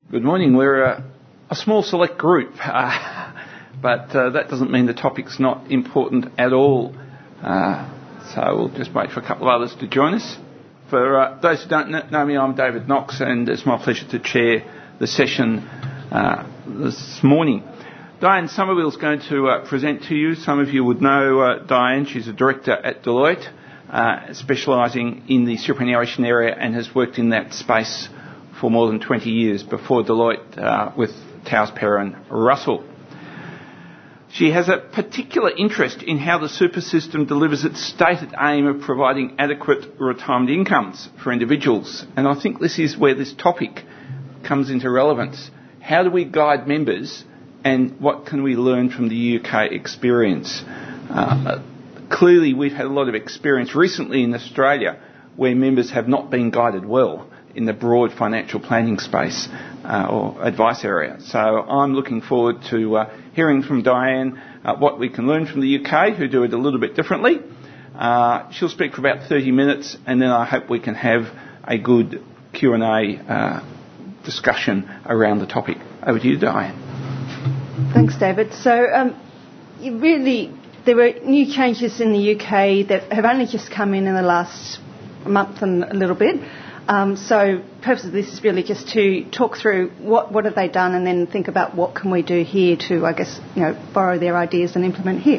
Good morning. We're a small select group, but that doesn't mean the topic's not important at all. So we'll just wait for a couple of others to join us. For those who don't know me, I'm David Knox, and it's my pleasure to chair the session this morning. Diane Somerville is going to present to you. Some of you would know Diane. She's a director at Deloitte, specialising in the superannuation area, and has worked in that space for more than 20 years before Deloitte with Towers Perrin Russell. She has a particular interest in how the super system delivers its stated aim of providing adequate retirement incomes for individuals. And I think this is where this topic comes into relevance. How do we guide members, and what can we learn from the UK experience? Clearly, we've had a lot of experience recently in Australia where members have not been guided well in the broad financial planning space or advice area. So I'm looking forward to hearing from Diane what we can learn from the UK, who do it a little bit differently. She'll speak for about 30 minutes, and then I hope we can have a good Q&A discussion around the topic. Over to you, Diane. Thanks, David. So there were new changes in the UK that have only just come in the last month and a little bit. So the purpose of this is really just to talk through what have they done, and then think about what can we do here to, I guess, borrow their ideas and implement here.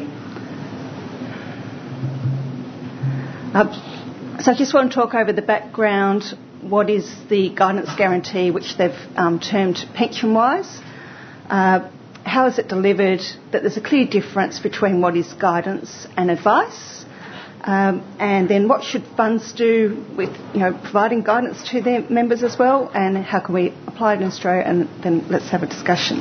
So I just want to talk over the background. What is the guidance guarantee, which they've termed PensionWise? How is it delivered? That there's a clear difference between what is guidance and advice. And then what should funds do with providing guidance to their members as well, and how can we apply it in Australia, and then let's have a discussion.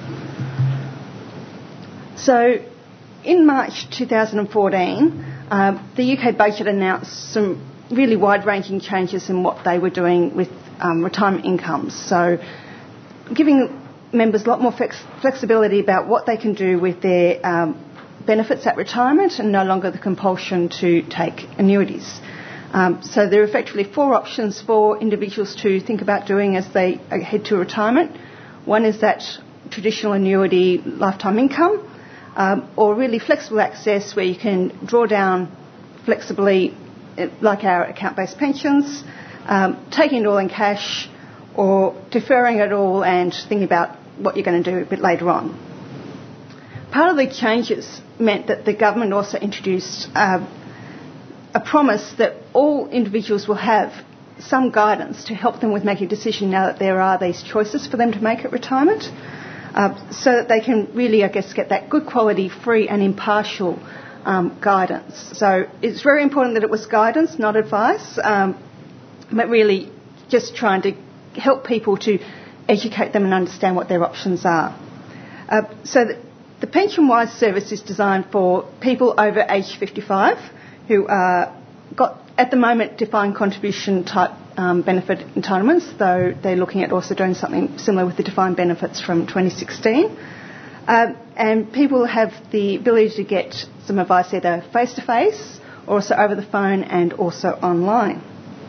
So in March 2014, the UK budget announced some really wide-ranging changes in what they were doing with retirement incomes. So giving members a lot more flexibility about what they can do with their benefits at retirement, and no longer the compulsion to take annuities. So there are effectively four options for individuals to think about doing as they head to retirement. One is that traditional annuity lifetime income, or really flexible access where you can draw down flexibly, like our account-based pensions, taking it all in cash, or deferring it all and thinking about what you're going to do a bit later on. Part of the changes meant that the government also introduced a promise that all individuals will have some guidance to help them with making a decision now that there are these choices for them to make at retirement, so that they can really, I guess, get that good quality, free and impartial guidance. So it's very important that it was guidance, not advice, but really just trying to help people to educate them and understand what their options are. The PensionWise service is designed for people over age 55 who got, at the moment, defined contribution type benefit entitlements, though they're looking at also doing something similar with the defined benefits from 2016. And people have the ability to get some advice either face-to-face or also over the phone and also online.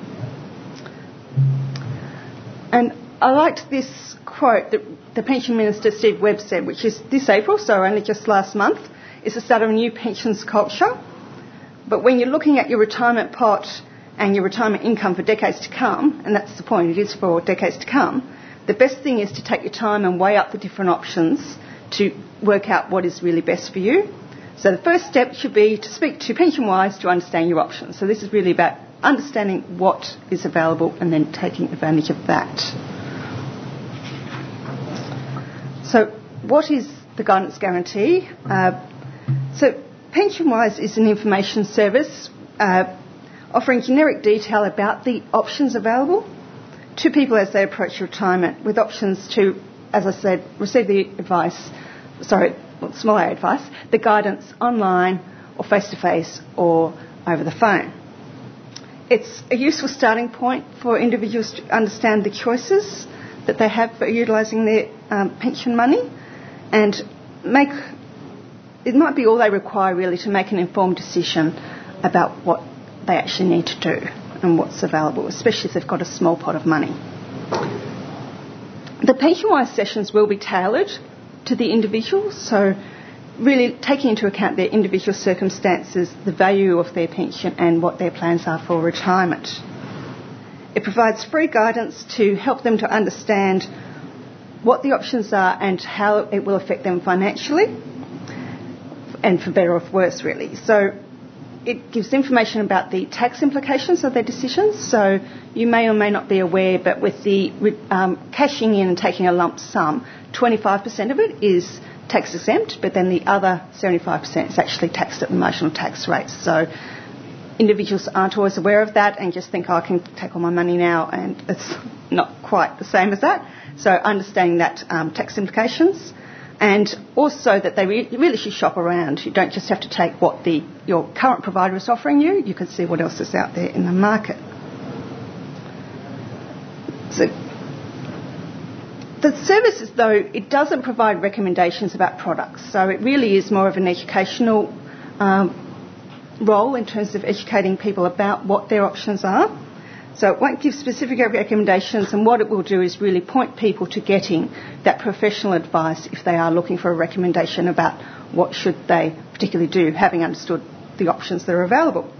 And I liked this quote that the Pension Minister Steve Webb said, which is this April, so only just last month, is the start of a new pensions culture. But when you're looking at your retirement pot and your retirement income for decades to come, and that's the point, it is for decades to come, the best thing is to take your time and weigh up the different options to work out what is really best for you. So the first step should be to speak to PensionWise to understand your options. So this is really about understanding what is available and then taking advantage of that. So what is the guidance guarantee? So PensionWise is an information service offering generic detail about the options available to people as they approach retirement, with options to, as I said, receive the the guidance online or face-to-face or over the phone. It's a useful starting point for individuals to understand the choices that they have for utilising their pension money, and it might be all they require really to make an informed decision about what they actually need to do and what's available, especially if they've got a small pot of money. The pension-wise sessions will be tailored to the individual, so really taking into account their individual circumstances, the value of their pension and what their plans are for retirement. It provides free guidance to help them to understand what the options are and how it will affect them financially, and for better or for worse, really. So it gives information about the tax implications of their decisions. So you may or may not be aware, but with the cashing in and taking a lump sum, 25% of it is tax exempt, but then the other 75% is actually taxed at the marginal tax rate. So individuals aren't always aware of that and just think, oh, I can take all my money now, and it's not quite the same as that. So understanding that tax implications, and also that they really should shop around. You don't just have to take what your current provider is offering you. You can see what else is out there in the market. So the services, though, it doesn't provide recommendations about products. So it really is more of an educational role in terms of educating people about what their options are. So it won't give specific recommendations, and what it will do is really point people to getting that professional advice if they are looking for a recommendation about what should they particularly do, having understood the options that are available.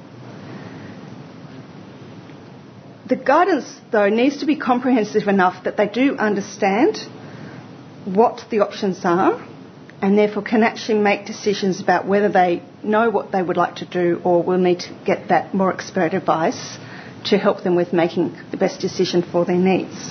The guidance, though, needs to be comprehensive enough that they do understand what the options are and therefore can actually make decisions about whether they know what they would like to do or will need to get that more expert advice to help them with making the best decision for their needs.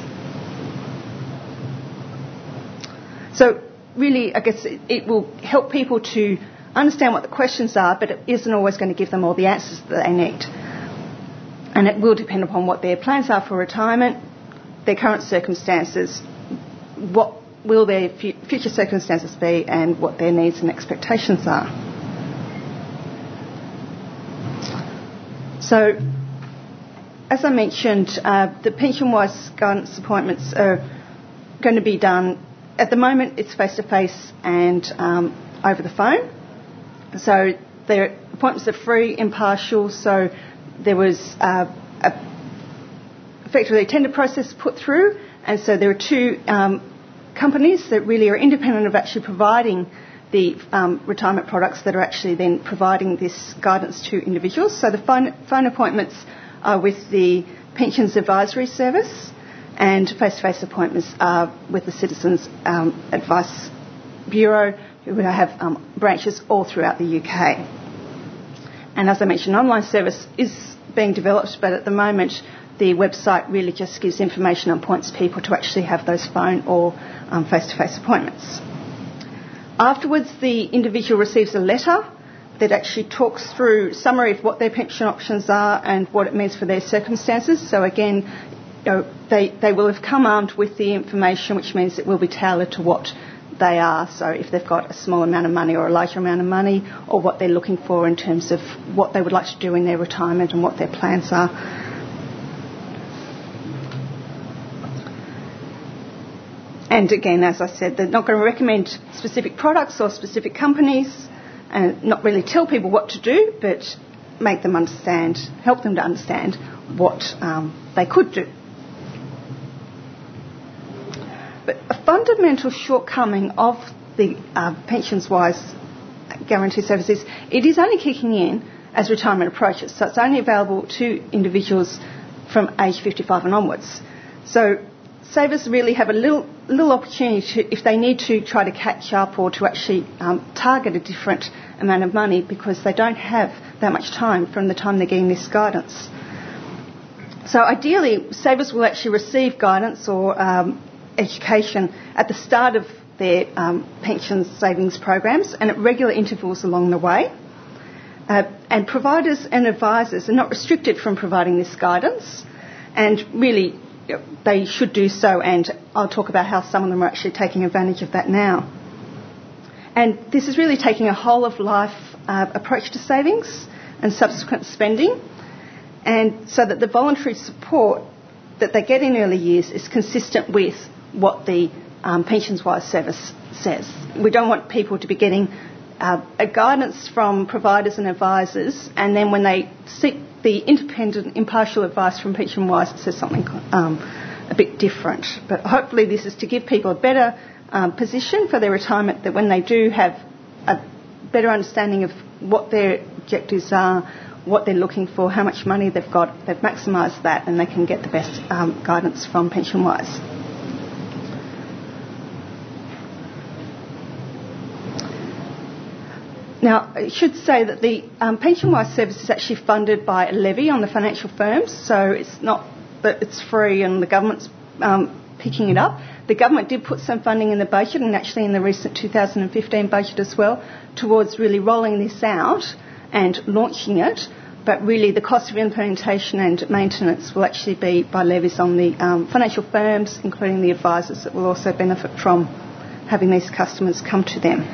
So really, I guess it will help people to understand what the questions are, but it isn't always going to give them all the answers that they need. And it will depend upon what their plans are for retirement, their current circumstances, what will their future circumstances be, and what their needs and expectations are. So, as I mentioned, the pension-wise guidance appointments are going to be done. At the moment, it's face-to-face and over the phone. So their appointments are free, impartial. So there was effectively a tender process put through, and so there are two companies that really are independent of actually providing the retirement products that are actually then providing this guidance to individuals. So the phone appointments are with the Pensions Advisory Service, and face-to-face appointments are with the Citizens Advice Bureau, who have branches all throughout the UK. And as I mentioned, an online service is being developed, but at the moment the website really just gives information and points people to actually have those phone or face-to-face appointments. Afterwards, the individual receives a letter that actually talks through a summary of what their pension options are and what it means for their circumstances. So again, they will have come armed with the information, which means it will be tailored to what they are. So if they've got a small amount of money or a larger amount of money, or what they're looking for in terms of what they would like to do in their retirement and what their plans are. And again, as I said, they're not going to recommend specific products or specific companies, and not really tell people what to do, but make them understand, help them to understand what they could do. But a fundamental shortcoming of the pensions-wise guarantee services, it is only kicking in as retirement approaches. So it's only available to individuals from age 55 and onwards. So savers really have a little opportunity to, if they need to try to catch up or to actually target a different amount of money, because they don't have that much time from the time they're getting this guidance. So ideally, savers will actually receive guidance or education at the start of their pension savings programs and at regular intervals along the way. And providers and advisors are not restricted from providing this guidance, and really they should do so, and I'll talk about how some of them are actually taking advantage of that now. And this is really taking a whole-of-life approach to savings and subsequent spending, and so that the voluntary support that they get in early years is consistent with what the pensions-wise service says. We don't want people to be getting a guidance from providers and advisors, and then when they seek the independent, impartial advice from PensionWise, it says something a bit different. But hopefully this is to give people a better position for their retirement, that when they do have a better understanding of what their objectives are, what they're looking for, how much money they've got, they've maximised that and they can get the best guidance from PensionWise. Now, I should say that the PensionWise service is actually funded by a levy on the financial firms, so it's not that it's free and the government's picking it up. The government did put some funding in the budget, and actually in the recent 2015 budget as well, towards really rolling this out and launching it, but really the cost of implementation and maintenance will actually be by levies on the financial firms, including the advisors that will also benefit from having these customers come to them.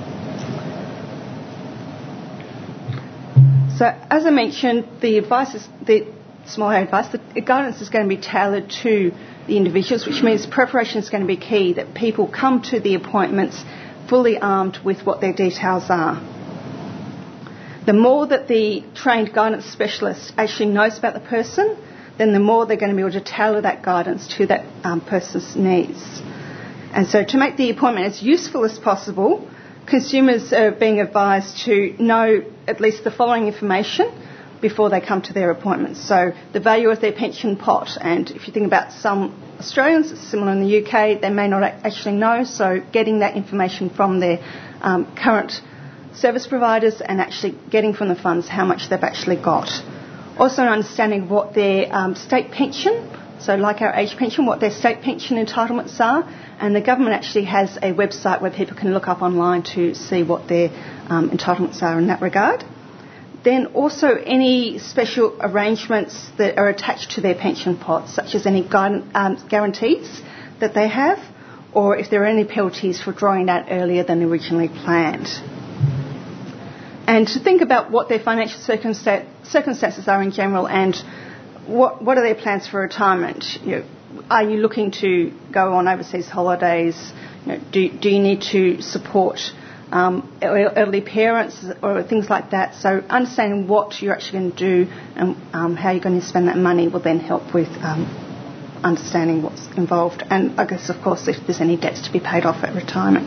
So, as I mentioned, the guidance is going to be tailored to the individuals, which means preparation is going to be key, that people come to the appointments fully armed with what their details are. The more that the trained guidance specialist actually knows about the person, then the more they're going to be able to tailor that guidance to that person's needs. And so to make the appointment as useful as possible, consumers are being advised to know at least the following information before they come to their appointments. So the value of their pension pot, and if you think about some Australians, it's similar in the UK, they may not actually know, so getting that information from their current service providers and actually getting from the funds how much they've actually got. Also understanding what their state pension, so like our age pension, what their state pension entitlements are, and the government actually has a website where people can look up online to see what their entitlements are in that regard. Then also any special arrangements that are attached to their pension pots, such as any guarantees that they have, or if there are any penalties for drawing out earlier than originally planned. And to think about what their financial circumstances are in general, and what are their plans for retirement. Are you looking to go on overseas holidays? Do you need to support elderly parents or things like that? So understanding what you're actually going to do and how you're going to spend that money will then help with understanding what's involved. And I guess, of course, if there's any debts to be paid off at retirement.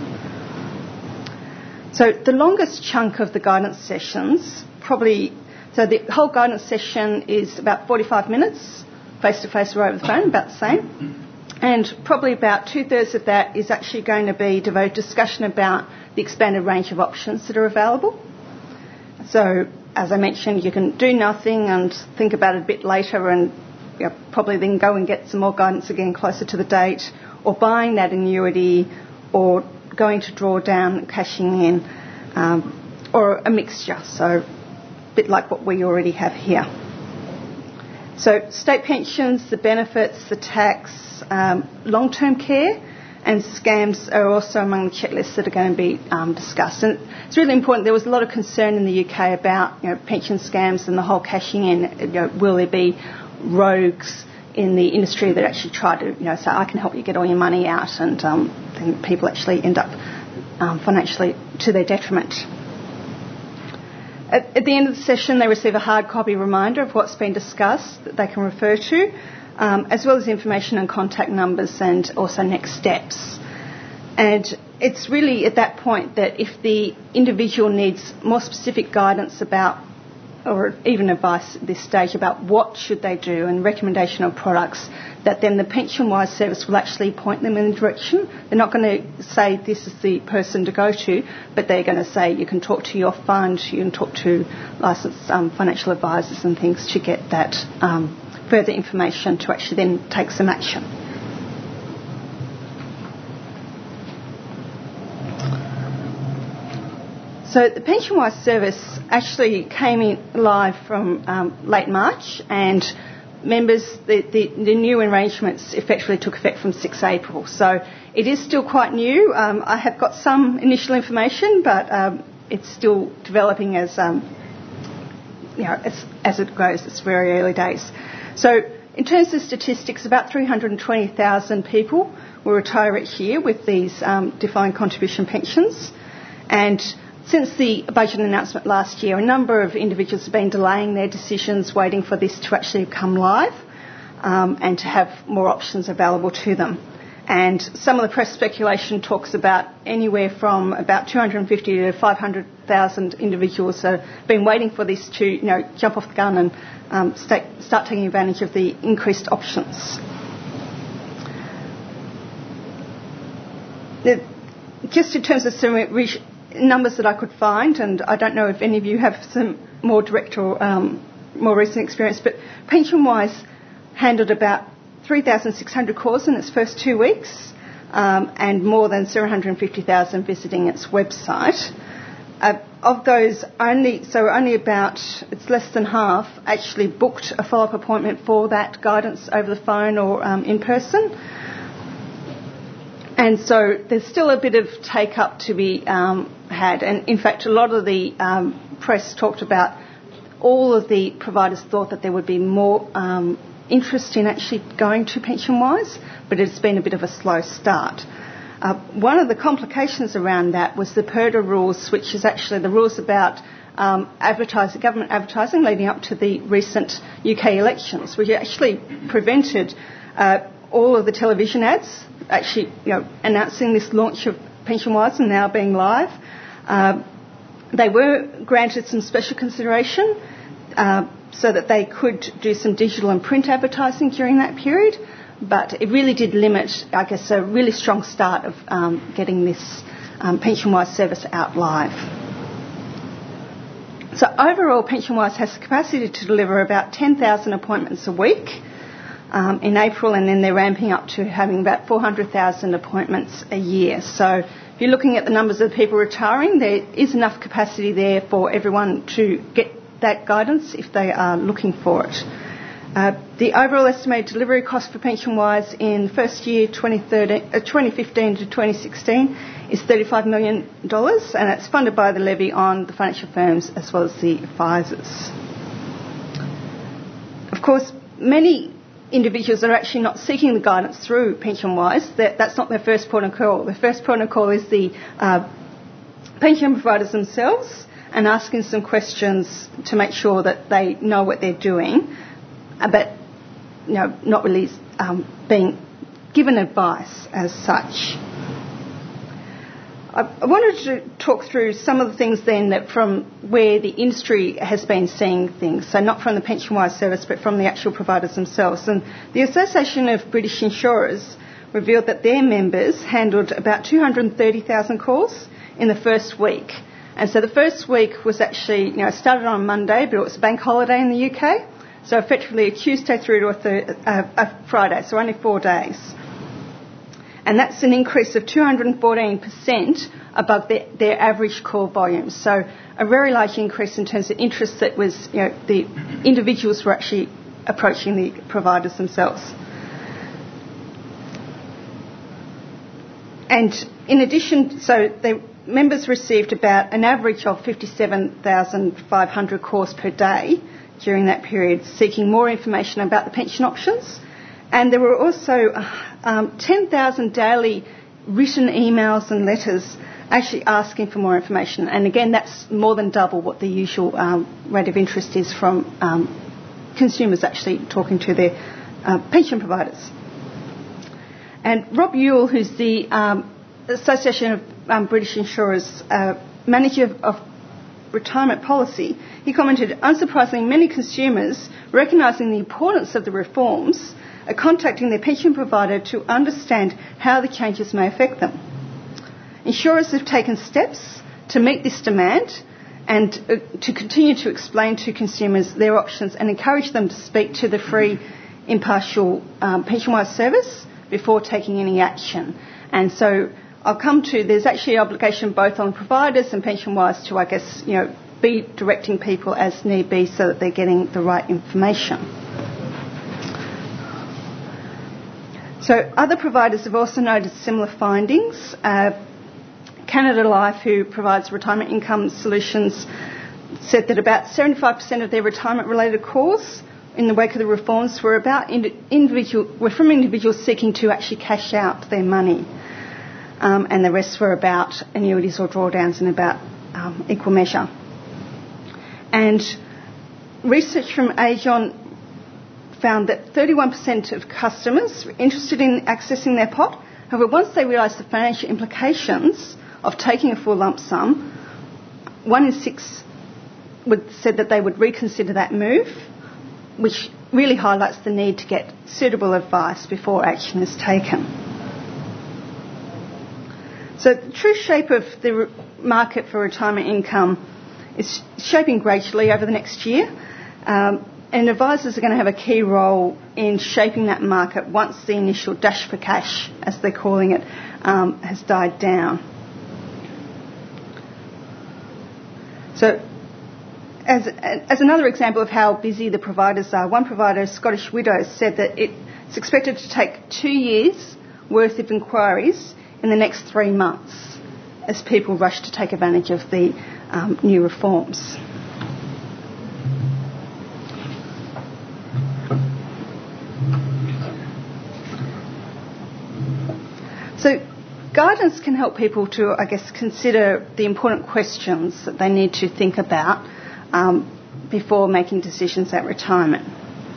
So the longest chunk of the guidance sessions, so the whole guidance session is about 45 minutes, face-to-face or over the phone, about the same. And probably about 2/3 of that is actually going to be devoted to discussion about the expanded range of options that are available. So, as I mentioned, you can do nothing and think about it a bit later and probably then go and get some more guidance again closer to the date, or buying that annuity, or going to draw down, cashing in, or a mixture. So, a bit like what we already have here. So state pensions, the benefits, the tax, long-term care and scams are also among the checklists that are going to be discussed. And it's really important. There was a lot of concern in the UK about pension scams and the whole cashing in. Will there be rogues in the industry that actually try to say, I can help you get all your money out, and then people actually end up financially to their detriment. At the end of the session, they receive a hard copy reminder of what's been discussed that they can refer to, as well as information and contact numbers and also next steps. And it's really at that point that if the individual needs more specific guidance about, or even advice at this stage about what should they do and recommendation of products, that then the PensionWise service will actually point them in the direction. They're not going to say this is the person to go to, but they're going to say you can talk to your fund, you can talk to licensed financial advisors and things to get that further information to actually then take some action. So the PensionWise service actually came in live from late March, and members, the new arrangements effectively took effect from 6 April. So it is still quite new. I have got some initial information, but it's still developing as it grows. It's very early days. So in terms of statistics, about 320,000 people will retire each year with these defined contribution pensions. And since the budget announcement last year, a number of individuals have been delaying their decisions, waiting for this to actually come live. and to have more options available to them. And some of the press speculation talks about anywhere from about 250 to 500,000 individuals have been waiting for this to, jump off the gun and start taking advantage of the increased options. Just in terms of some numbers that I could find, and I don't know if any of you have some more direct or more recent experience, but PensionWise handled about 3,600 calls in its first 2 weeks, and more than 750,000 visiting its website. Of those, only about, it's less than half, actually booked a follow-up appointment for that guidance over the phone or in person. And so there's still a bit of take-up to be had. And in fact, a lot of the press talked about all of the providers thought that there would be more interest in actually going to PensionWise, but it's been a bit of a slow start. One of the complications around that was the PERDA rules, which is actually the rules about government advertising leading up to the recent UK elections, which actually prevented all of the television ads actually announcing this launch of PensionWise and now being live. They were granted some special consideration so that they could do some digital and print advertising during that period, but it really did limit, I guess, a really strong start of getting this PensionWise service out live. So overall, PensionWise has the capacity to deliver about 10,000 appointments a week in April, and then they're ramping up to having about 400,000 appointments a year. So if you're looking at the numbers of people retiring, there is enough capacity there for everyone to get that guidance if they are looking for it. The overall estimated delivery cost for PensionWise in first year 2015 to 2016 is $35 million, and it's funded by the levy on the financial firms as well as the advisors. Of course, many individuals are actually not seeking the guidance through PensionWise. That's not their first port of call. Their first port of call is the pension providers themselves and asking some questions to make sure that they know what they're doing, but not really being given advice as such. I wanted to talk through some of the things then that from where the industry has been seeing things, so not from the PensionWise service but from the actual providers themselves. And the Association of British Insurers revealed that their members handled about 230,000 calls in the first week. And so the first week was actually, started on Monday, but it was a bank holiday in the UK, so effectively a Tuesday through to a Friday, so only 4 days. And that's an increase of 214% above their average call volume. So a very large increase in terms of interest that was, the individuals were actually approaching the providers themselves. And in addition, so the members received about an average of 57,500 calls per day during that period, seeking more information about the pension options. And there were also 10,000 daily written emails and letters actually asking for more information. And again, that's more than double what the usual rate of interest is from consumers actually talking to their pension providers. And Rob Ewell, who's the Association of British Insurers Manager of Retirement Policy, he commented, unsurprisingly, many consumers, recognising the importance of the reforms, are contacting their pension provider to understand how the changes may affect them. Insurers have taken steps to meet this demand and to continue to explain to consumers their options and encourage them to speak to the free, impartial PensionWise service before taking any action. And so I'll come to, there's actually an obligation both on providers and PensionWise to, I guess, be directing people as need be so that they're getting the right information. So other providers have also noticed similar findings. Canada Life, who provides retirement income solutions, said that about 75% of their retirement-related calls in the wake of the reforms were about from individuals seeking to actually cash out their money, and the rest were about annuities or drawdowns in about equal measure. And research from Aegon found that 31% of customers were interested in accessing their pot. However, once they realised the financial implications of taking a full lump sum, 1 in 6 said that they would reconsider that move, which really highlights the need to get suitable advice before action is taken. So the true shape of the market for retirement income is shaping gradually over the next year, and advisors are going to have a key role in shaping that market once the initial dash for cash, as they're calling it, has died down. So as another example of how busy the providers are, one provider, Scottish Widows, said that it's expected to take 2 years' worth of inquiries in the next 3 months as people rush to take advantage of the new reforms. So guidance can help people to, consider the important questions that they need to think about before making decisions at retirement.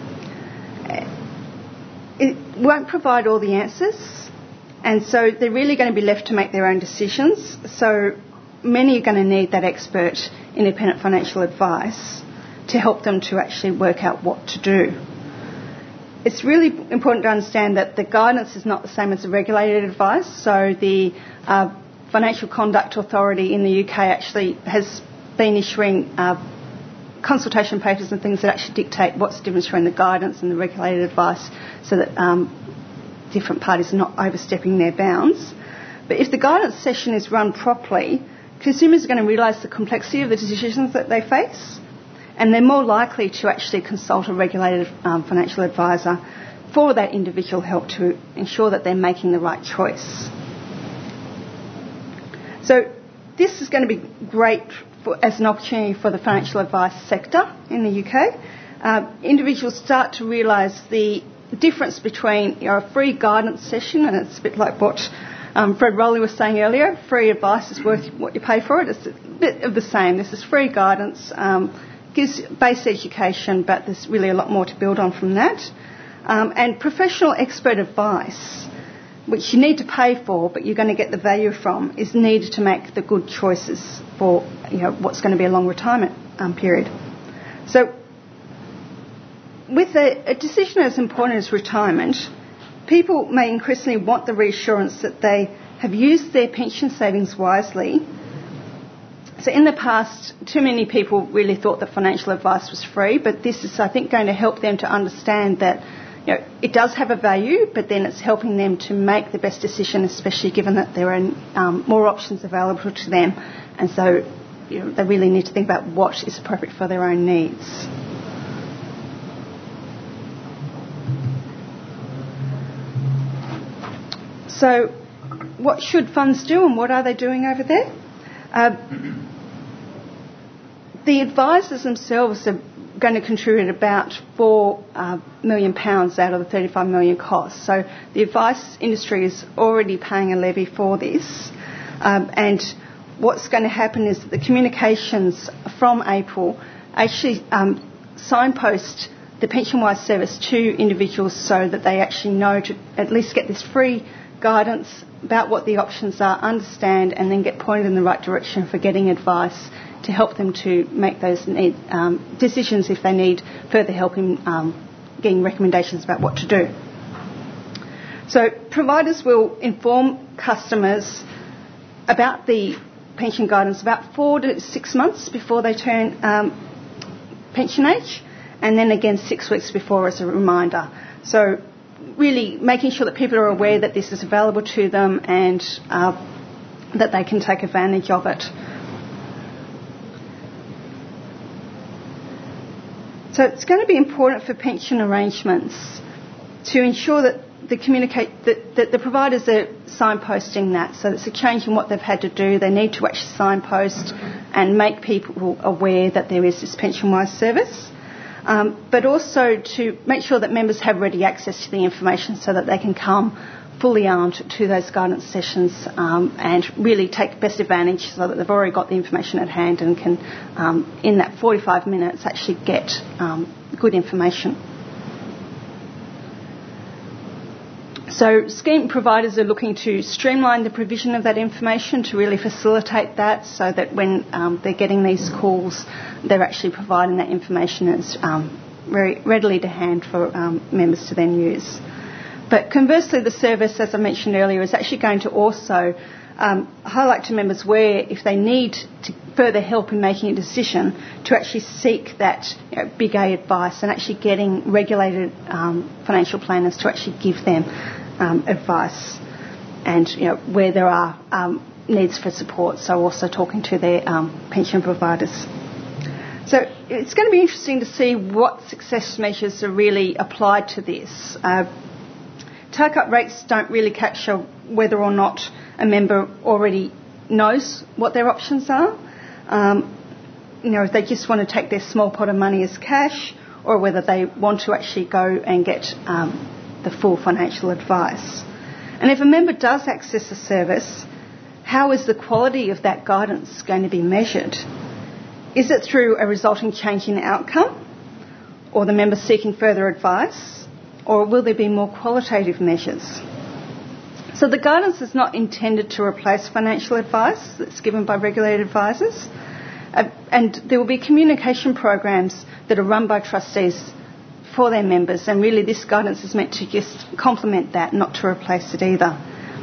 It won't provide all the answers, and so they're really going to be left to make their own decisions. So many are going to need that expert independent financial advice to help them to actually work out what to do. It's really important to understand that the guidance is not the same as the regulated advice. So the Financial Conduct Authority in the UK actually has been issuing consultation papers and things that actually dictate what's the difference between the guidance and the regulated advice, so that different parties are not overstepping their bounds. But if the guidance session is run properly, consumers are going to realise the complexity of the decisions that they face, and they're more likely to actually consult a regulated financial advisor for that individual help to ensure that they're making the right choice. So this is going to be great as an opportunity for the financial advice sector in the UK. Individuals start to realise the difference between a free guidance session, and it's a bit like what Fred Rowley was saying earlier, free advice is worth what you pay for it. It's a bit of the same. This is free guidance, gives base education, but there's really a lot more to build on from that. And professional expert advice, which you need to pay for, but you're going to get the value from, is needed to make the good choices for what's going to be a long retirement period. So with a decision as important as retirement, people may increasingly want the reassurance that they have used their pension savings wisely. So in the past, too many people really thought that financial advice was free, but this is, I think, going to help them to understand that it does have a value, but then it's helping them to make the best decision, especially given that there are more options available to them. And so they really need to think about what is appropriate for their own needs. So what should funds do, and what are they doing over there? The advisors themselves are going to contribute about £4 million out of the 35 million cost. So the advice industry is already paying a levy for this. And what's going to happen is that the communications from April actually signpost the PensionWise service to individuals so that they actually know to at least get this free guidance about what the options are, understand, and then get pointed in the right direction for getting advice to help them to make those decisions if they need further help in getting recommendations about what to do. So providers will inform customers about the pension guidance about 4 to 6 months before they turn pension age, and then again 6 weeks before as a reminder. So really making sure that people are aware that this is available to them and that they can take advantage of it. So it's going to be important for pension arrangements to ensure that that the providers are signposting that. So it's a change in what they've had to do. They need to actually signpost and make people aware that there is this PensionWise service. But also to make sure that members have ready access to the information so that they can come fully armed to those guidance sessions and really take best advantage so that they've already got the information at hand and can, in that 45 minutes, actually get good information. So scheme providers are looking to streamline the provision of that information to really facilitate that, so that when they're getting these calls, they're actually providing that information as very readily to hand for members to then use. But conversely, the service, as I mentioned earlier, is actually going to also highlight to members where, if they need further help in making a decision, to actually seek that big A advice, and actually getting regulated financial planners to actually give them advice, and where there are needs for support, so also talking to their pension providers. So it's going to be interesting to see what success measures are really applied to this. Take-up rates don't really capture whether or not a member already knows what their options are. If they just want to take their small pot of money as cash, or whether they want to actually go and get the full financial advice. And if a member does access the service, how is the quality of that guidance going to be measured? Is it through a resulting change in outcome, or the member seeking further advice, or will there be more qualitative measures? So the guidance is not intended to replace financial advice that's given by regulated advisors, and there will be communication programs that are run by trustees for their members, and really this guidance is meant to just complement that, not to replace it either.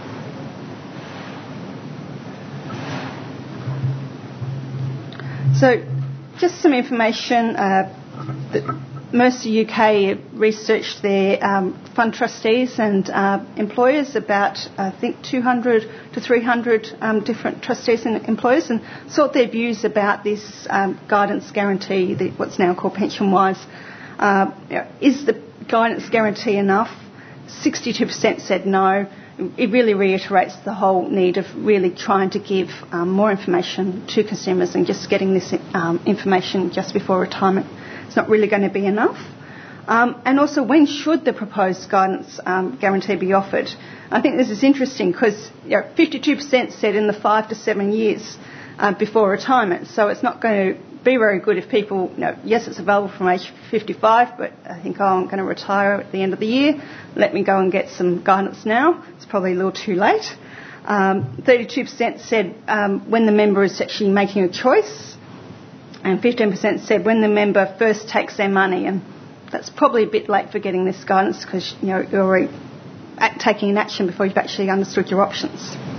So just some information. Mercer UK researched their fund trustees and employers, about I think 200 to 300 different trustees and employers, and sought their views about this guidance guarantee, what's now called PensionWise. Is the guidance guarantee enough? 62% said no. It really reiterates the whole need of really trying to give more information to consumers, and just getting this information just before retirement is not really going to be enough. And also, when should the proposed guidance guarantee be offered? I think this is interesting because 52% said in the 5 to 7 years before retirement. So it's not going to be very good if people, yes, it's available from age 55, but I think, I'm going to retire at the end of the year. Let me go and get some guidance now. It's probably a little too late. 32% said when the member is actually making a choice, and 15% said when the member first takes their money. And that's probably a bit late for getting this guidance, because you're already taking an action before you've actually understood your options.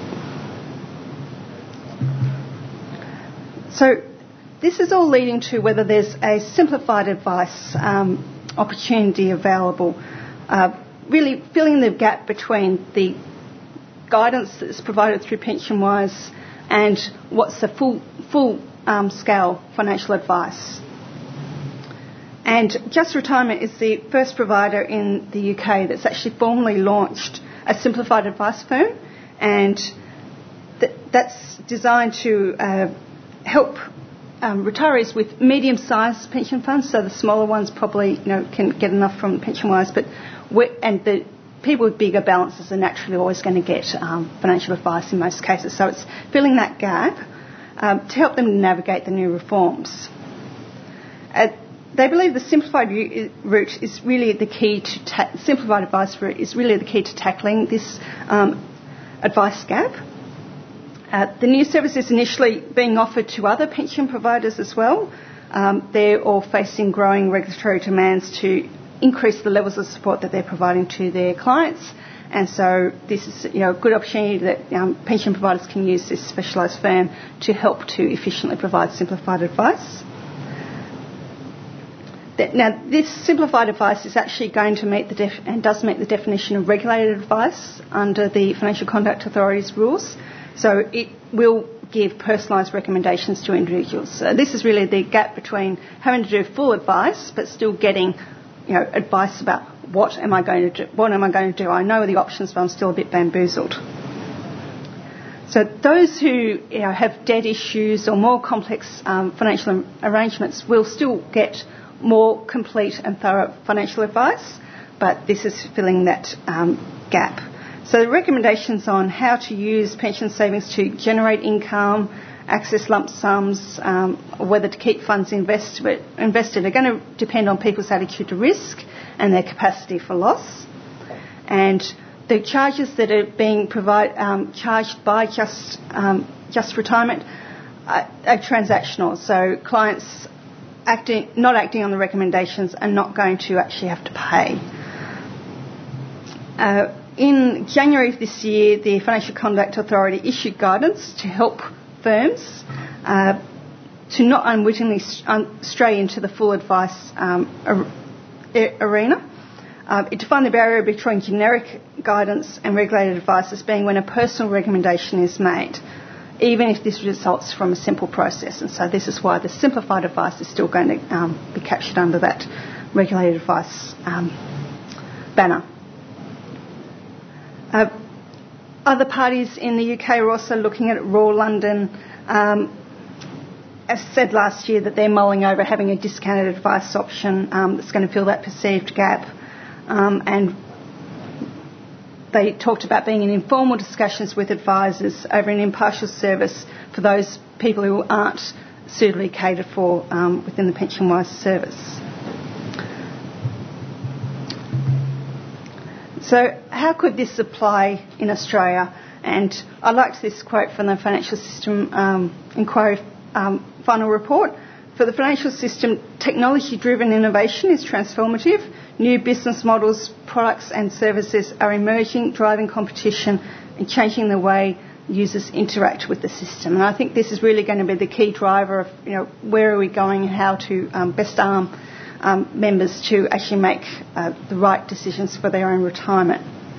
So this is all leading to whether there's a simplified advice opportunity available, really filling the gap between the guidance that's provided through PensionWise and what's the full scale financial advice. And Just Retirement is the first provider in the UK that's actually formally launched a simplified advice firm, and that's designed to help retirees with medium-sized pension funds. So the smaller ones probably can get enough from PensionWise, and the people with bigger balances are naturally always going to get financial advice in most cases. So it's filling that gap to help them navigate the new reforms. They believe the simplified route is really the key to simplified advice route is really the key to tackling this advice gap. The new service is initially being offered to other pension providers as well. They're all facing growing regulatory demands to increase the levels of support that they're providing to their clients. And so this is a good opportunity that pension providers can use this specialised firm to help to efficiently provide simplified advice. Now, this simplified advice is actually going to meet and does meet the definition of regulated advice under the Financial Conduct Authority's rules. So it will give personalised recommendations to individuals. So this is really the gap between having to do full advice but still getting advice about what am I going to do. I know the options, but I'm still a bit bamboozled. So those who have debt issues or more complex financial arrangements will still get more complete and thorough financial advice, but this is filling that gap. So the recommendations on how to use pension savings to generate income, access lump sums, whether to keep funds invested are going to depend on people's attitude to risk and their capacity for loss. And the charges that are being charged by Just Retirement are transactional. So clients not acting on the recommendations are not going to actually have to pay. In January of this year, the Financial Conduct Authority issued guidance to help firms to not unwittingly stray into the full advice arena. It defined the barrier between generic guidance and regulated advice as being when a personal recommendation is made, even if this results from a simple process. And so this is why the simplified advice is still going to be captured under that regulated advice banner. Other parties in the UK are also looking at it. Royal London, as said last year, that they're mulling over having a discounted advice option that's going to fill that perceived gap. And they talked about being in informal discussions with advisors over an impartial service for those people who aren't suitably catered for within the PensionWise service. So how could this apply in Australia? And I liked this quote from the Financial System Inquiry final report. For the financial system, technology-driven innovation is transformative. New business models, products and services are emerging, driving competition and changing the way users interact with the system. And I think this is really going to be the key driver of, where are we going and how to best arm members to actually make the right decisions for their own retirement.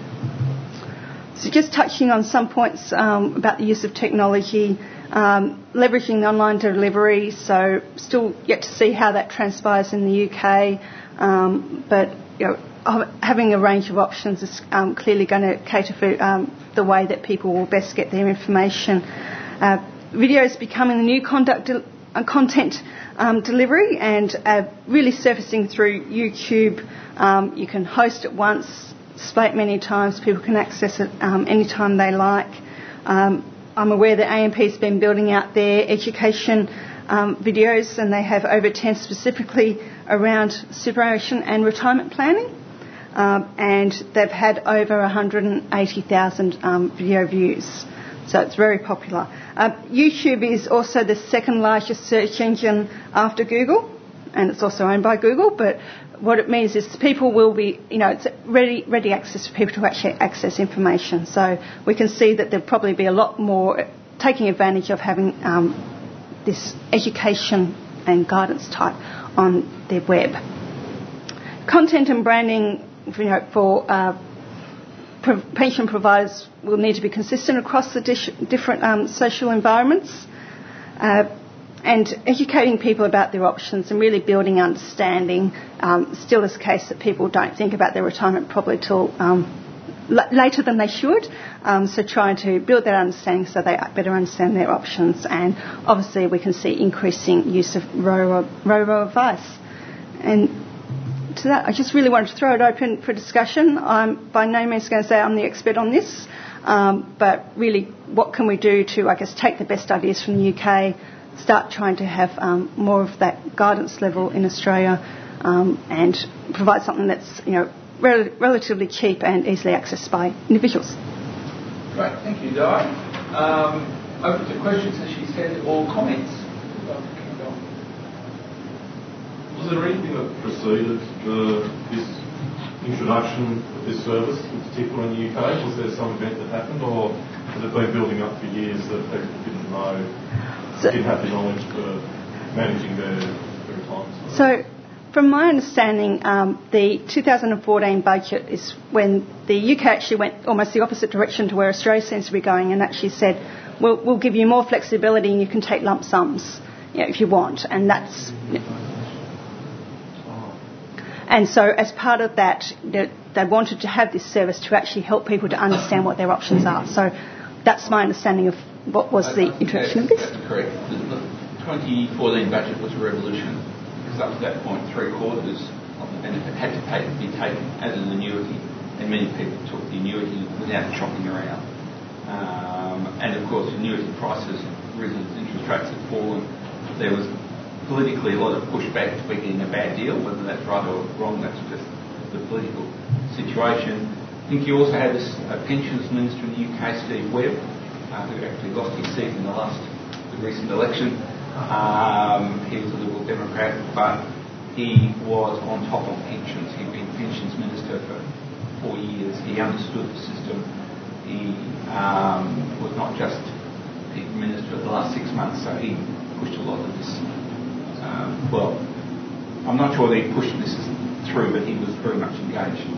So just touching on some points about the use of technology, leveraging the online delivery, so still yet to see how that transpires in the UK, but having a range of options is clearly going to cater for the way that people will best get their information. Video is becoming the new content delivery and really surfacing through YouTube. You can host it once, display it many times, people can access it anytime they like. I'm aware that AMP's been building out their education videos, and they have over 10 specifically around superannuation and retirement planning. And they've had over 180,000 video views. So it's very popular. YouTube is also the second largest search engine after Google, and it's also owned by Google. But what it means is people will be, it's ready access for people to actually access information. So we can see that there'll probably be a lot more taking advantage of having this education and guidance type on their web. Content and branding, for pension providers will need to be consistent across the different social environments. And educating people about their options and really building understanding. Still is the case that people don't think about their retirement probably till later than they should. So trying to build that understanding so they better understand their options. And obviously we can see increasing use of robo-advice. And to that, I just really wanted to throw it open for discussion. I'm by no means going to say I'm the expert on this, but really what can we do to, take the best ideas from the UK, start trying to have more of that guidance level in Australia, and provide something that's relatively cheap and easily accessed by individuals. Great, thank you, Di. Open to questions, as she said, or comments. Was there anything that preceded this introduction of this service, in particular in the UK? Was there some event that happened, or has it been building up for years that people didn't know? Didn't have the knowledge for managing their retirement? So, from my understanding, the 2014 budget is when the UK actually went almost the opposite direction to where Australia seems to be going, and actually said, we'll give you more flexibility and you can take lump sums if you want. And that's... And so as part of that, they wanted to have this service to actually help people to understand what their options are. So that's my understanding of what was the introduction of this. That's correct. The 2014 budget was a revolution, because up to that point, 3/4 of the benefit had to be taken as an annuity, and many people took the annuity without shopping around. And of course, annuity prices had risen as interest rates had fallen. There was politically a lot of pushback to getting a bad deal, whether that's right or wrong, that's just the political situation. I think you also had a pensions minister in the UK, Steve Webb, who actually lost his seat in the recent election. He was a Liberal Democrat, but he was on top of pensions. He'd been pensions minister for 4 years. He understood the system. He was not just the minister for the last 6 months, so he pushed a lot of this. I'm not sure that he pushed this through, but he was very much engaged.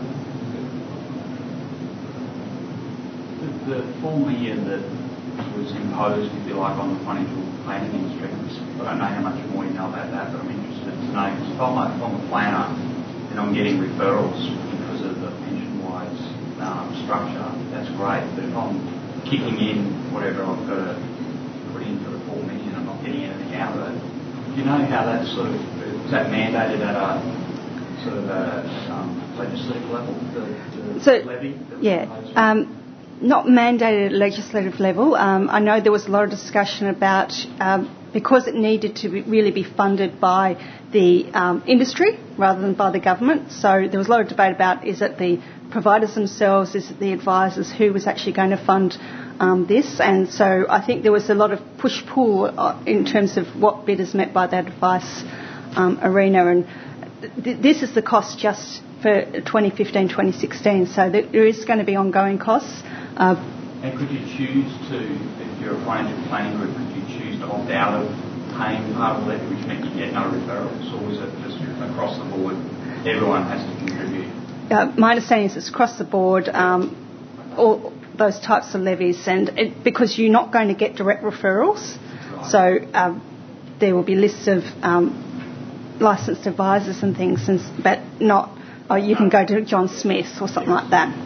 The 4 million that was imposed, if you like, on the financial planning industry, I don't know how much more you know about that, but I'm interested to know, because if I'm a planner and I'm getting referrals because of the pension-wise structure, that's great, but if I'm kicking in whatever I've got to put in for the 4 million, I'm not getting anything out of it. Do you know how that's sort of, is that mandated at a sort of a legislative level, the levy? Yeah. Not mandated at legislative level. I know there was a lot of discussion about because it needed to really be funded by the industry rather than by the government. So there was a lot of debate about, is it the providers themselves, is it the advisors, who was actually going to fund this? And so I think there was a lot of push-pull in terms of what bidders meant by that advice arena. And this is the cost just for 2015-2016, so there is going to be ongoing costs. And could you choose to, if you're a financial planning group, could you choose to opt out of paying part of the levy, which means you get no referrals, or is it just across the board, everyone has to contribute? My understanding is it's across the board, all those types of levies, and because you're not going to get direct referrals, so there will be lists of licensed advisors and things, but not, you can go to John Smith or something like that.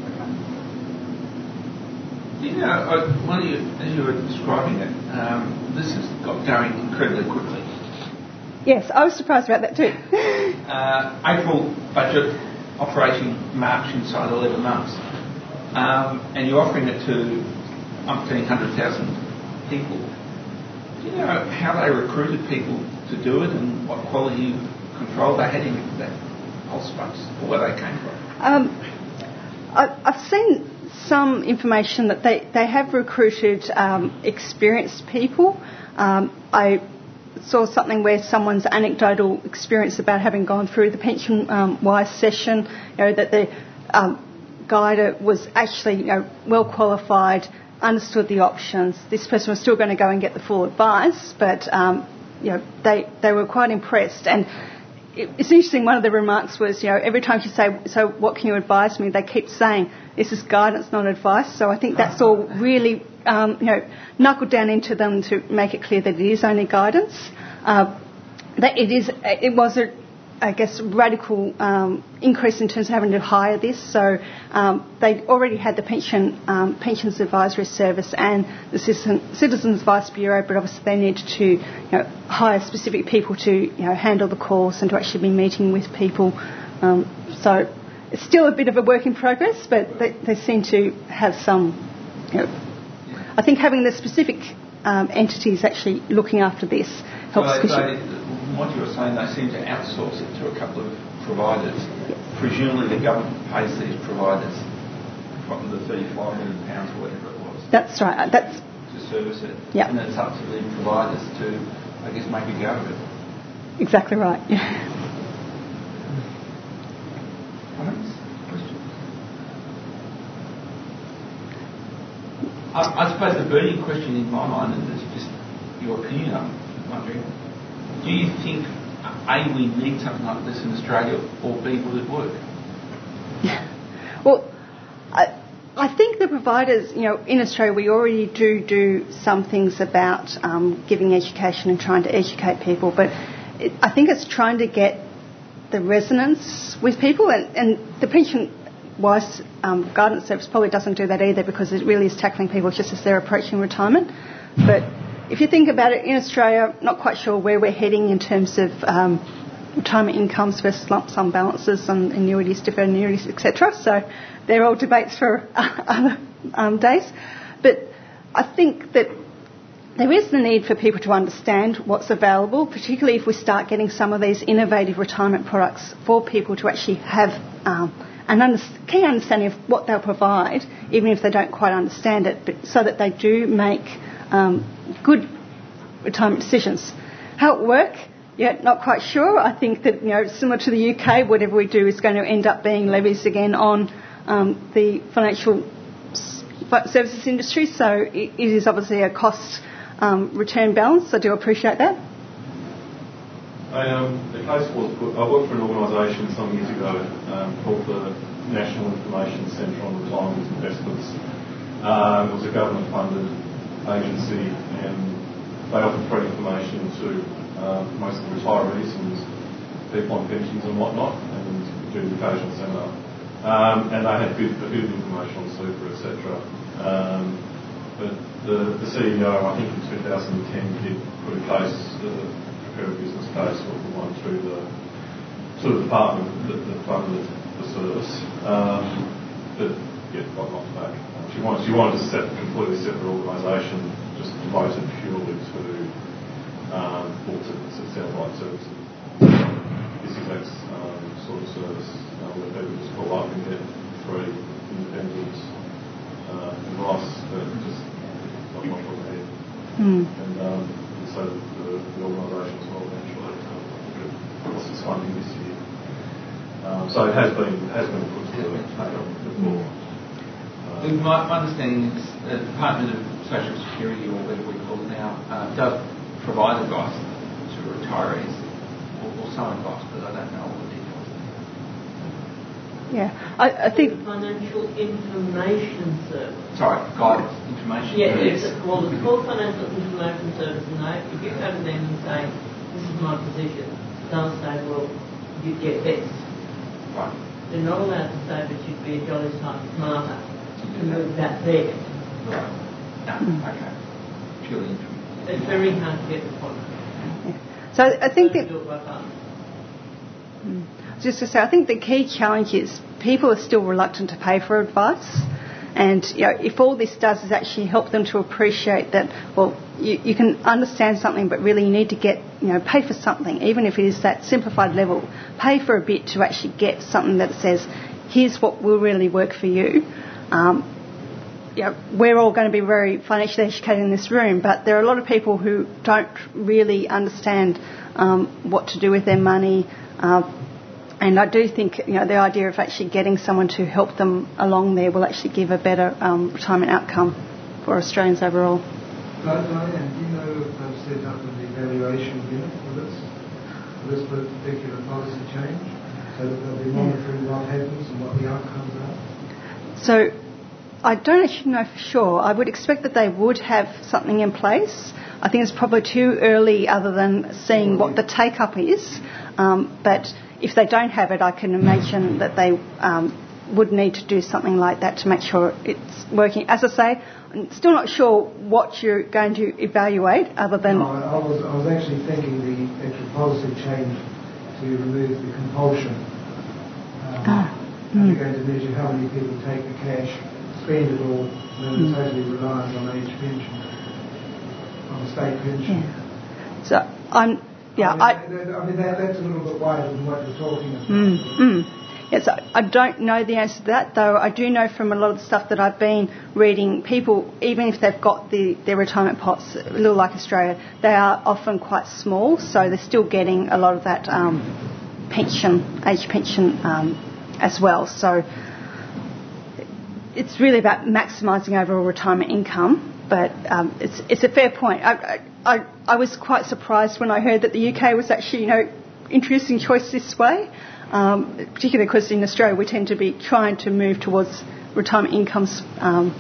As you were describing it, this has got going incredibly quickly. Yes, I was surprised about that too. April budget operating March inside 11 months. And you're offering it to 1,500,000 people. Do you know how they recruited people to do it and what quality control they had in that whole space, or where they came from? I've seen some information that they have recruited experienced people. I saw something where someone's anecdotal experience about having gone through the pension-wise session, that the guide was actually well qualified, understood the options. This person was still going to go and get the full advice, but they were quite impressed. And it's interesting, one of the remarks was, every time you say, so what can you advise me, they keep saying, this is guidance, not advice. So I think that's all really, knuckled down into them to make it clear that it is only guidance. It was a radical increase in terms of having to hire this. So they already had the Pensions Advisory Service and the Citizens Advice Bureau, but obviously they needed to hire specific people to handle the calls and to actually be meeting with people. So it's still a bit of a work in progress, but they seem to have some. I think having the specific entities actually looking after this helps. What you were saying, they seem to outsource it to a couple of providers. Yep. Presumably the government pays these providers from the £35 million or whatever it was. That's right. To service it. Yep. And then it's up to the providers to, I guess, make a go of it. Exactly right. I suppose the burning question in my mind, and it's just your opinion, I'm wondering, do you think, A, we need something like this in Australia, or B, will it work? Well, I think the providers, in Australia we already do some things about giving education and trying to educate people, but I think it's trying to get the resonance with people, and the pension-wise guidance service probably doesn't do that either, because it really is tackling people just as they're approaching retirement. But if you think about it, in Australia, not quite sure where we're heading in terms of retirement incomes versus lump sum balances and annuities, deferred annuities, etc. So they're all debates for other days. But I think that there is the need for people to understand what's available, particularly if we start getting some of these innovative retirement products for people to actually have keen understanding of what they'll provide, even if they don't quite understand it, but so that they do make good retirement decisions. How it work? Yeah, not quite sure. I think that, similar to the UK, whatever we do is going to end up being levies again on the financial services industry. So it is obviously a cost return balance. I do appreciate that. The case was put. I worked for an organisation some years ago called the National Information Centre on Retirement Investments. It was a government-funded agency, and they offered free information to mostly retirees and people on pensions and whatnot, and do the occasional seminar. And they had a bit of information on super, etc. But the CEO, I think in 2010, did put a case, prepare a business case for one through the sort of department that funded the service. But yeah, got knocked back. She wanted to set a completely separate organisation, just devoted purely to satellite services. This exact sort of service where people just call up and get free independent advice that just not much on the head. And so the organisation as well eventually lost its funding this year. So it has been put to the floor. My understanding is the Department of Social Security, or whatever we call it now, does provide advice to retirees, or some advice, but I don't know all the details. Yeah, I think Financial Information Service. Sorry, guidance, information. Yeah, it's called Financial Information Service, and if you go to them and say, "This is my position," they'll say, "Well, you get this." Right. They're not allowed to say that you'd be a jolly sight smarter to move that there. Right. No, okay. Purely information. It's very hard to get the point. yeah. So I think that. Just to say, I think the key challenge is people are still reluctant to pay for advice, and if all this does is actually help them to appreciate that, well, you can understand something, but really you need to get, pay for something, even if it is that simplified level, pay for a bit to actually get something that says, here's what will really work for you. We're all going to be very financially educated in this room, but there are a lot of people who don't really understand what to do with their money. And I do think, the idea of actually getting someone to help them along there will actually give a better retirement outcome for Australians overall. Diane, do you know if they've set up an evaluation unit for this particular policy change, so that they'll be monitoring what happens and what the outcomes are? So I don't actually know for sure. I would expect that they would have something in place. I think it's probably too early other than seeing what the take-up is. But if they don't have it, I can imagine that they would need to do something like that to make sure it's working. As I say, I'm still not sure what you're going to evaluate other than... No, I was actually thinking the actual policy change to remove the compulsion. You're going to measure how many people take the cash, spend it all, and then totally reliant on age pension, on the state pension. Yeah. So I'm... Yeah, I mean that's a little bit wider than what you're talking about. Yes, I don't know the answer to that, though I do know from a lot of the stuff that I've been reading, people, even if they've got their retirement pots, a little like Australia, they are often quite small, so they're still getting a lot of that age pension as well. So it's really about maximising overall retirement income, but it's a fair point. I was quite surprised when I heard that the UK was actually, introducing choice this way, particularly because in Australia we tend to be trying to move towards retirement incomes and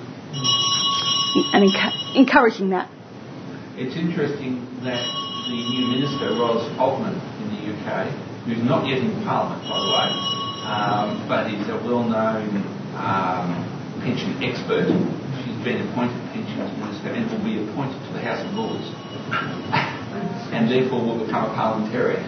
encouraging that. It's interesting that the new minister, Ros Altman, in the UK, who's not yet in Parliament, by the way, but is a well-known pension expert. She's been appointed pensions minister and will be appointed to the House of Lords, and therefore will become a parliamentarian.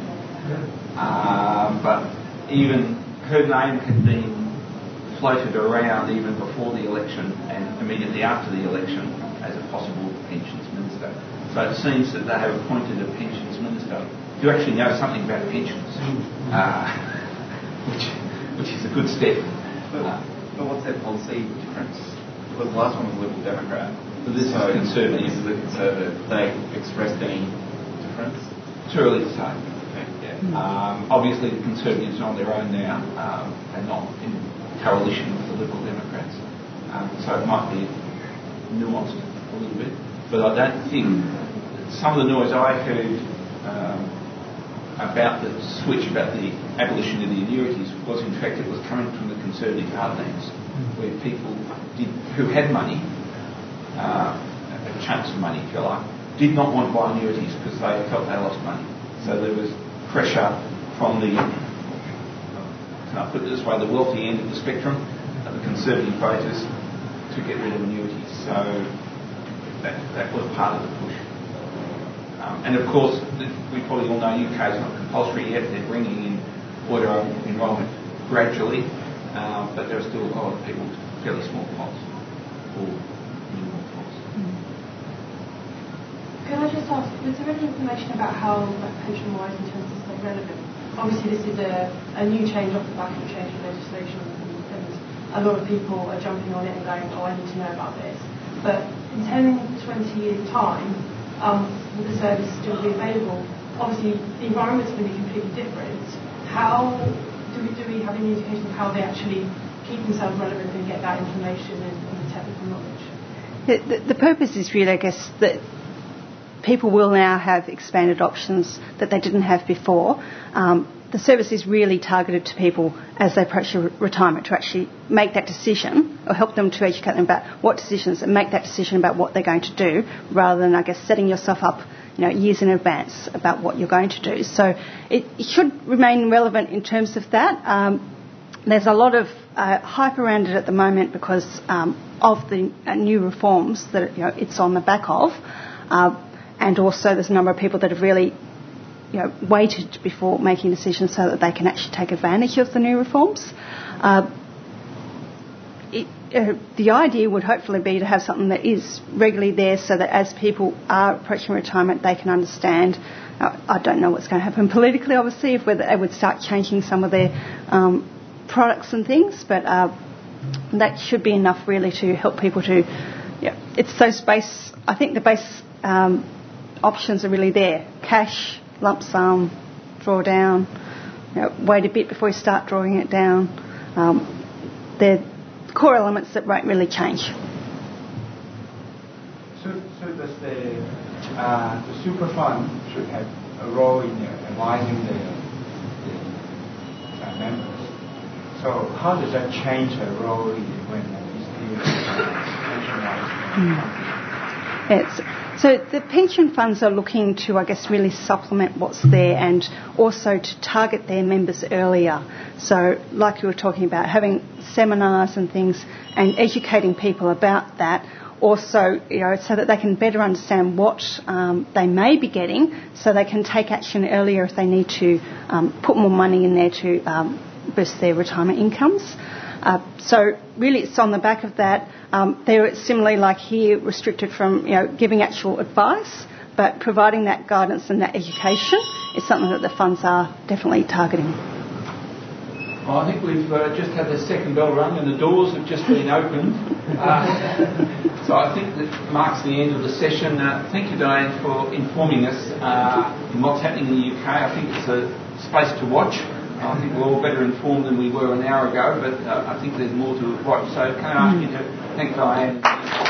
But even her name had been floated around even before the election and immediately after the election as a possible pensions minister. So it seems that they have appointed a pensions minister who actually knows something about pensions, which which is a good step. But what's that policy difference? Because the last one was Liberal Democrat. But this is Conservative. This is the Conservative. They expressed any difference? Too early to say. Obviously, the Conservatives are on their own now and not in coalition with the Liberal Democrats. So it might be nuanced a little bit. But I don't think some of the noise I heard about the switch, about the abolition of the annuities, was in fact it was coming from the Conservative heartlands, where people who had money, chunks of money, if you like, did not want to buy annuities because they felt they lost money. So there was pressure from the, can I put it this way, the wealthy end of the spectrum, the Conservative voters, to get rid of annuities. So that was part of the push. And of course, we probably all know UK is not compulsory yet. They're bringing in auto enrolment gradually, but there are still a lot of people with fairly small pots or minimal pots. Can I just ask, was there any information about how pension-wise in terms of stay relevant? Obviously, this is a new change off the back of a change in legislation, and a lot of people are jumping on it and going, oh, I need to know about this. But in 10, 20 years' time, will the service still be available? Obviously, the environment's going to be completely different. How do we have any indication of how they actually keep themselves relevant and get that information and the technical knowledge? The purpose is really, I guess, that people will now have expanded options that they didn't have before. The service is really targeted to people as they approach retirement to actually make that decision or help them to educate them about what decisions and make that decision about what they're going to do, rather than, I guess, setting yourself up years in advance about what you're going to do. So it should remain relevant in terms of that. There's a lot of hype around it at the moment because of the new reforms that it's on the back of. And also there's a number of people that have really waited before making decisions so that they can actually take advantage of the new reforms. The idea would hopefully be to have something that is regularly there so that as people are approaching retirement, they can understand. I don't know what's going to happen politically, obviously, if whether they would start changing some of their products and things, but that should be enough really to help people to, it's those base, I think the base options are really there. Cash, lump sum, draw down, wait a bit before you start drawing it down. They're core elements that won't really change. So does the super fund should have a role in advising the members? So how does that change the role when it's So the pension funds are looking to, I guess, really supplement what's there and also to target their members earlier. So like you were talking about, having seminars and things and educating people about that. Also, so that they can better understand what they may be getting so they can take action earlier if they need to put more money in there to boost their retirement incomes. So really it's on the back of that. They're similarly, like here, restricted from giving actual advice, but providing that guidance and that education is something that the funds are definitely targeting. Well, I think we've just had the second bell rung and the doors have just been opened. So I think that marks the end of the session. Thank you, Diane, for informing us in what's happening in the UK. I think it's a space to watch. I think we're all better informed than we were an hour ago, but I think there's more to watch. So can I ask you to thank Diane?